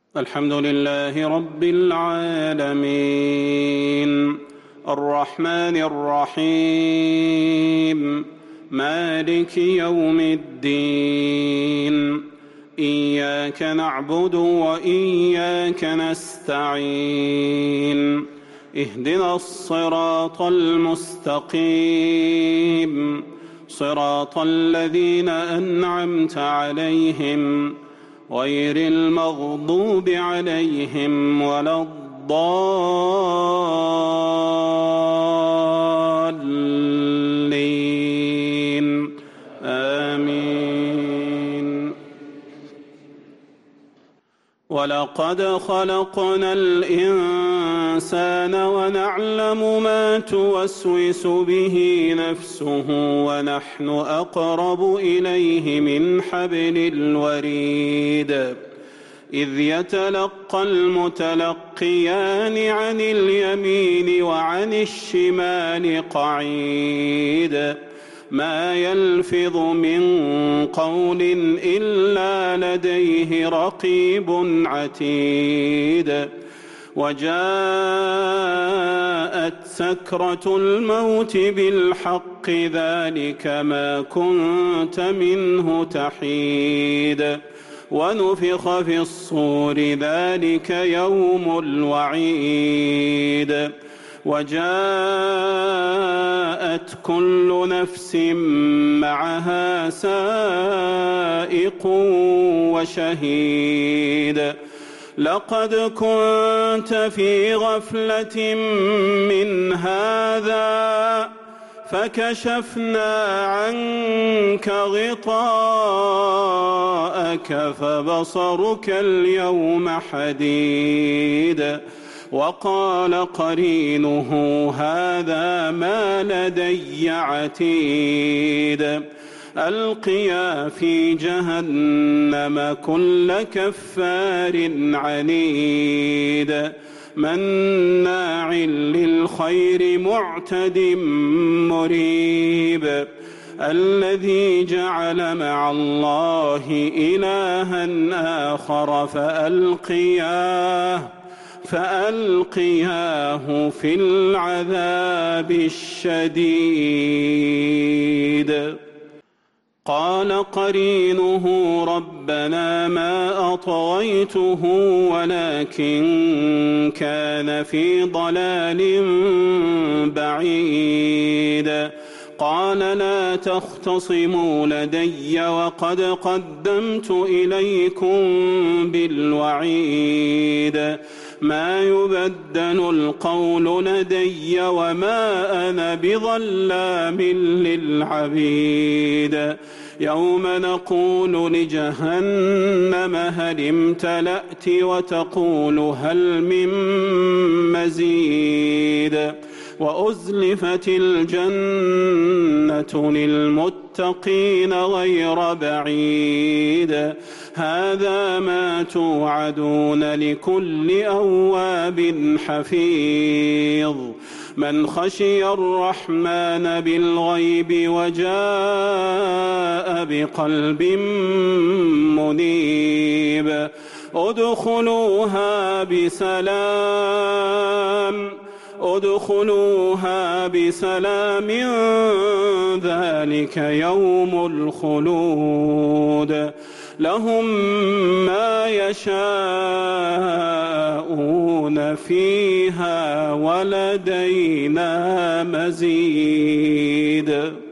الحمد لله رب العالمين الرحمن الرحيم مالك يوم الدين إياك نعبد وإياك نستعين اهدنا الصراط المستقيم صراط الذين أنعمت عليهم غير المغضوب عليهم ولا الضالين آمين. ولقد خلقنا الإنسان ونعلم ما توسوس به نفسه ونحن أقرب إليه من حبل الوريد إذ يتلقى المتلقيان عن اليمين وعن الشمال قعيد ما يلفظ من قول إلا لديه رقيب عتيد وجاءت سكرة الموت بالحق ذلك ما كنت منه تحيد ونفخ في الصور ذلك يوم الوعيد وجاءت كل نفس معها سائق وشهيد لقد كنت في غفلة من هذا فكشفنا عنك غطاءك فبصرك اليوم حديد وقال قرينه هذا ما لدي عتيد ألقيا في جهنم كل كفار عنيد مناع للخير معتد مريب الذي جعل مع الله إلها آخر فألقياه في العذاب الشديد قال قرينه ربنا ما أطغيته ولكن كان في ضلال بعيد قال لا تختصموا لدي وقد قدمت إليكم بالوعيد ما يبدل القول لدي وما أنا بظلام للعبيد يوم نقول لجهنم هل امتلأت وتقول هل من مزيد وأزلفت الجنة للمتقين غير بعيد هذا ما توعدون لكل أواب حفيظ من خشي الرحمن بالغيب وجاء بقلب منيب ادخلوها بسلام ذلك يوم الخلود لهم ما يشاءون فيها ولدينا مزيد.